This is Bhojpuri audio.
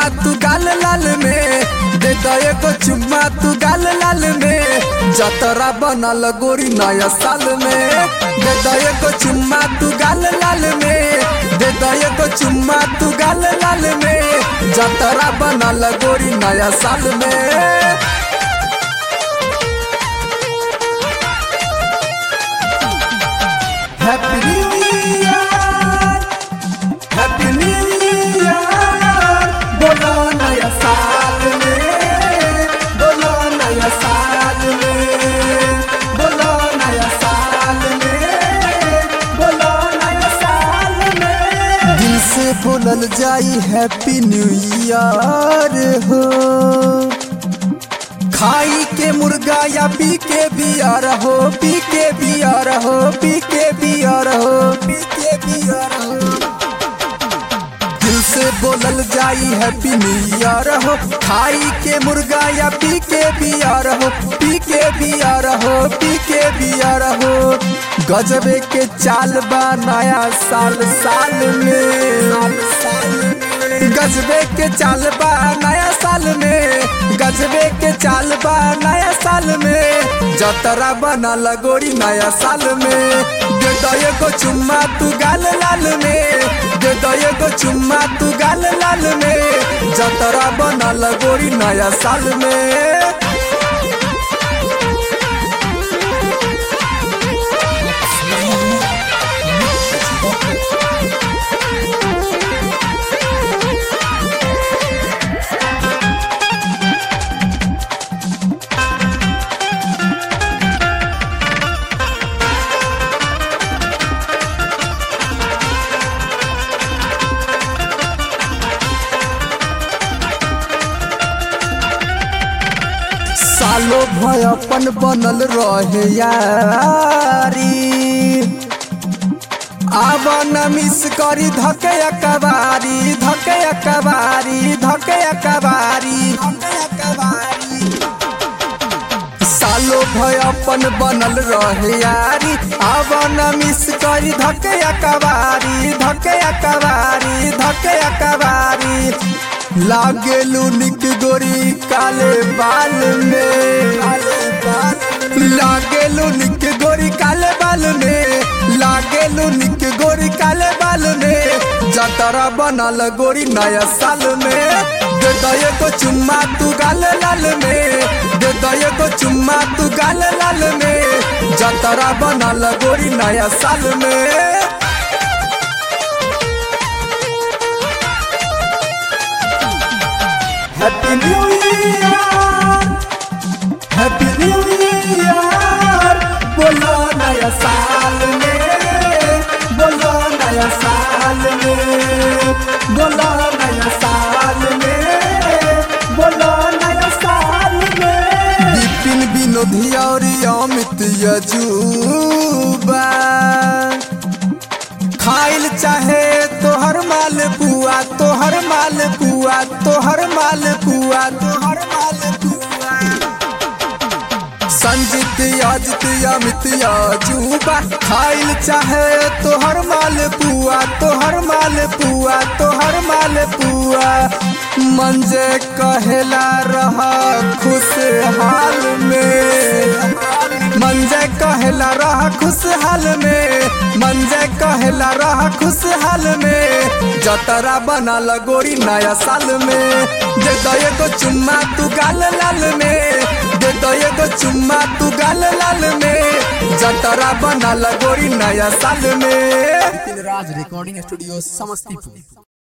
तू गाल लाल में, दे दो एगो चुम्मा तू गाल लाल में, जतरा बनल गोरी नया साल में। दे दो एगो चुम्मा तू गाल लाल में, दे दो एगो चुम्मा तू गाल लाल में, जतरा बनल गोरी नया साल में। Happy new year, happy new year, बोलो नया साल में, बोलो नया साल में, बोलो नया साल में, बोलो नया साल में। दिल से बोलल जाई हैप्पी न्यू ईयर हो, खाई के मुर्गा या पी के बियर हो, पी के बियर हो, पी के बियर हो, पी के बियर हो। दिल से बोलल जाई हैप्पी न्यू ईयर हो, खाई के मुर्गा या पी के बियर हो, पी के बियर हो, पी के बियर हो। गजबे के चाल बा नया साल साल में, गजबे के चाल बा नया साल में, गजबे के चाल बा नया साल में, जतरा बनल गोरी नया साल में। दे दो एगो चुम्मा तू गाल लाल में, दे दो एगो चुम्मा तू गाल लाल में, जतरा बनल गोरी नया साल में। सालो भय अपन बनल रहे यारी, आब न मिस करी धके अकबारी, धके अकबारी, धके अकबारी। सालो भय अपन बनल रहे यारी, आब न मिस करी धके अकबारी, धके अकबारी, धके अकबारी। लागेलू निक गोरी काले बाल में, लागेलू निक गोरी काले बाल में, लागेलू निक गोरी काले बाल में, जतरा बनल गोरी नया साल में। दे दो एगो चुम्मा तू गाल लाल में, दे दो एगो चुम्मा तू गाल लाल में, जतरा बनल गोरी नया साल में। Happy new year, happy new year, बोलो नया साल में, बोलो नया साल में, बोलो नया साल में, बोलो नया साल में। विपिन विनोदी और अमित यजुबा, खाइल चाहे तोहर माल पुआ, तोहर माल पुआ, तोहर माल पुआ, तोहर माल पुआ। संजीत अजित अमित यजुबा, खाइल चाहे तोहर माल पुआ, तोहर माल पुआ, तोहर माल पुआ। मंजे कहेला रहा खुशहाल में, मंजे कहेला रहा खुशहाल में, मंजे कहेला रहा खुशहाल में, जतरा बनल गोरी नया साल में। दे दो एगो चुम्मा तू गाल लाल में, दे दो एगो चुम्मा तू गाल लाल में, जतरा बनल गोरी नया साल में। Raj recording studio Samastipur.